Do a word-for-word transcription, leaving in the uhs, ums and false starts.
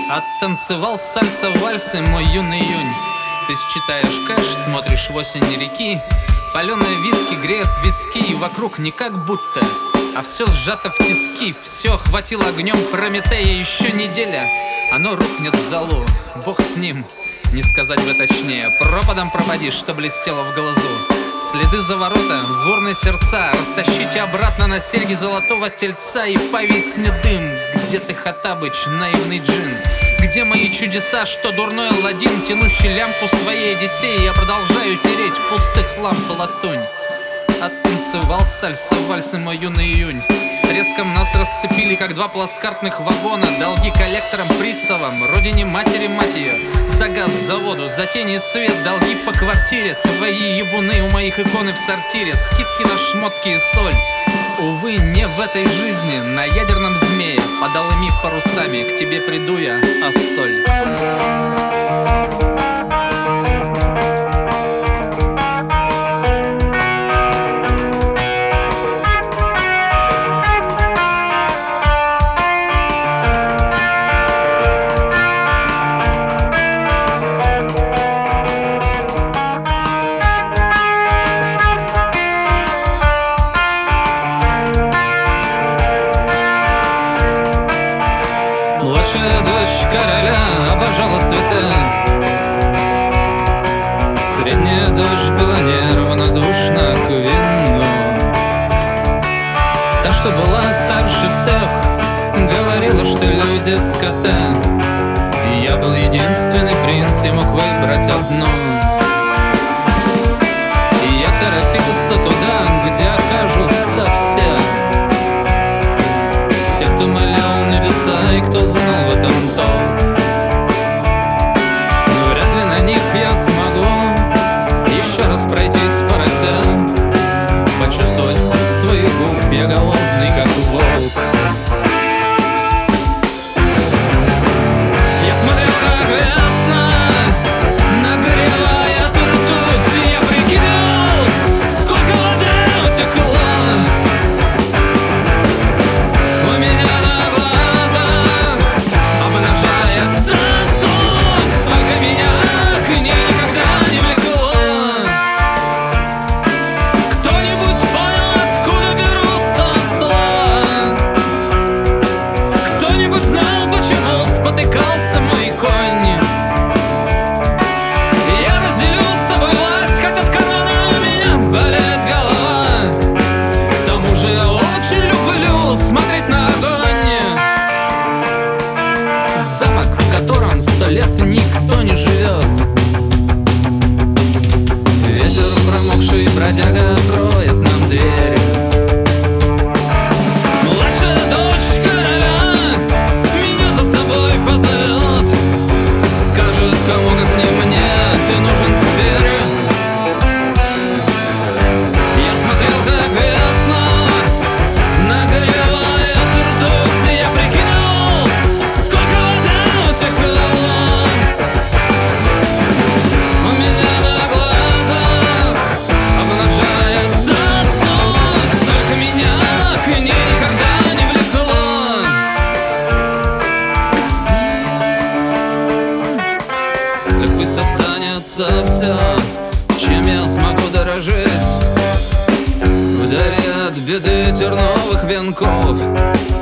Оттанцевал сальса вальсы, мой юный июнь. Ты считаешь кэш, смотришь в осень реки. Паленые виски греет виски, и вокруг не как будто, а все сжато в тиски. Все охватило огнем Прометея, еще неделя, оно рухнет в залу. Бог с ним, не сказать бы точнее. Пропадом пропади, что блестело в глазу. Следы за ворота, бурные сердца, растащите обратно на серьги золотого тельца. И по весне дым, где ты, Хоттабыч, наивный джин? Где мои чудеса, что дурной Аладдин, тянущий лямку своей Одиссеи? Я продолжаю тереть пустых ламп латунь. Оттанцевал сальса вальсы, мой юный июнь. С треском нас расцепили, как два плацкартных вагона. Долги коллекторам, приставам, родине матери, мать ее. За газ, за воду, за тени и свет, долги по квартире. Твои ебуны у моих иконы в сортире. Скидки на шмотки и соль. Увы, не в этой жизни, на ядерном змее, под алыми парусами к тебе приду я, Ассоль. Младшая дочь короля обожала цветы. Средняя дочь была неравнодушна к вину. Та, что была старше всех, говорила, что люди скоты. И я был единственный принц, и мог выбрать одну. И я торопился туда, где окажутся все. Все, кто молял небеса и кто знал в этом толк. Но вряд ли на них я смогу еще раз пройтись по росе, почувствовать вкус твоих губ, я голодный, как волк. Я смотрел, как весна нагревает ртуть. Я прикидывал, сколько воды утекло. Потыкался мой конь. Я разделю с тобой власть, хоть от короны у меня болит голова. К тому же я очень люблю смотреть на огонь. Замок, в котором сто лет никто не живет. Ветер промокший бродяга откроет нам дверь. Позовет, скажет, кому как не мне ты нужен теперь. Я смотрел, как весна нагревает ртуть. Я прикидывал, сколько воды утекло. У меня на глазах обнажается суть. Только меня к ней никогда не влекло. Так пусть останется все, чем я смогу дорожить. Вдали от беды терновых венков